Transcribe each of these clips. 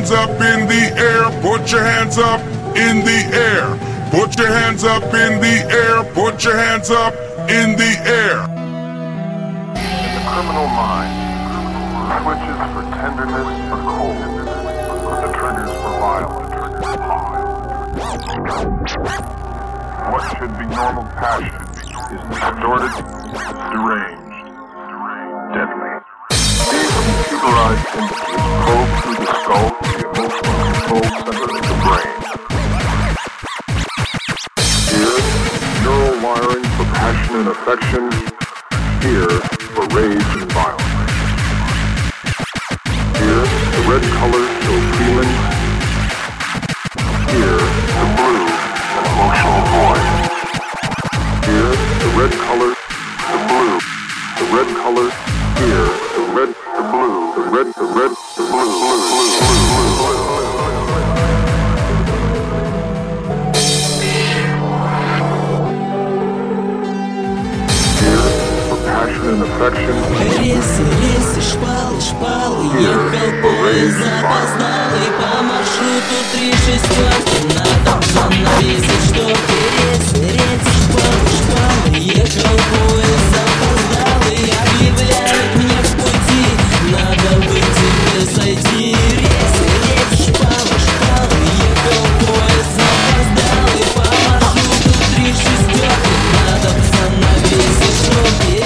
hands up in the air, put your hands up in the air. Put your hands up in the air, put your hands up in the air. In the criminal mind, switches for tenderness are cold, but the triggers for violence high. What should be normal passion is distorted, deranged, deadly. These computerized images probe through the skull to the emotional control center of the brain. Here, neural wiring for passion and affection. Here, for rage and violence. Here, the red colors show feelings. Here, the blue, an emotional void. Here, the red color, the blue, the red color. Here, the red, the blue, the red, the red, the blue, blue, blue, blue, blue. Passion and affection. Рельсы, рельсы, шпалы, шпалы. Ехал поезд, запоздал и по маршруту 3 шестерки. Надо занавесить шторки. Рельсы, рельсы, шпалы, шпалы. Ехал поезд, запоздал и объявляют мне в пути. Надо быть тебе сойти. Рельсы, рельсы, шпалы, шпалы. Ехал поезд, запоздал и по маршруту 3 шестерки. Надо занавесить шторки.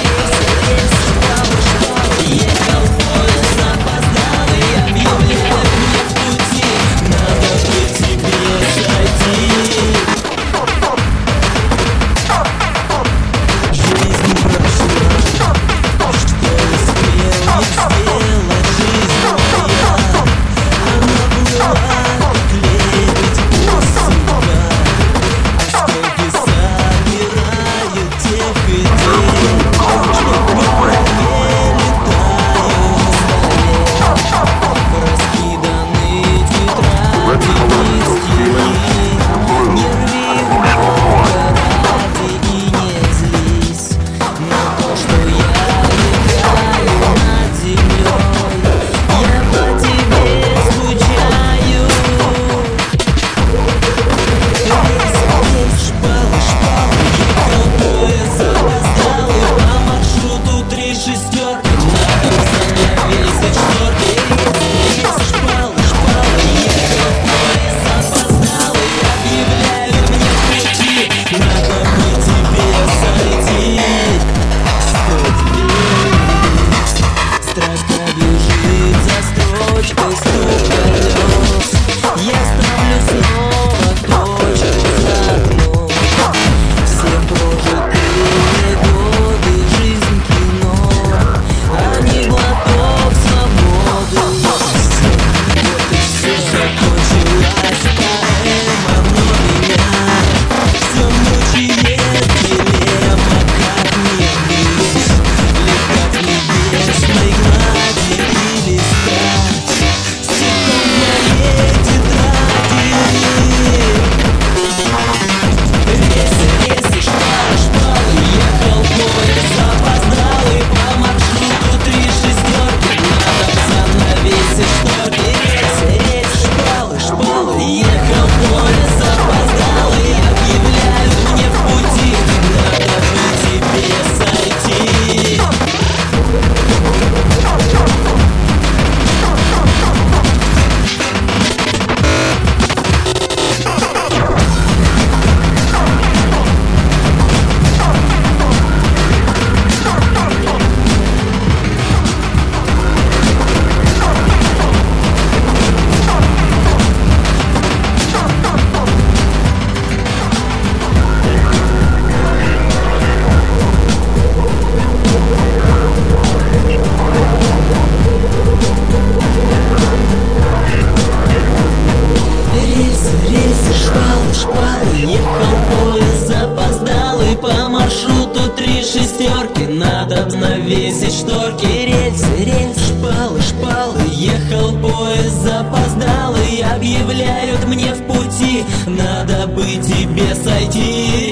Навесить шторки, рельсы, рельсы, шпалы, шпалы. Ехал поезд, запоздал и объявляют мне в пути. Надо бы тебе сойти.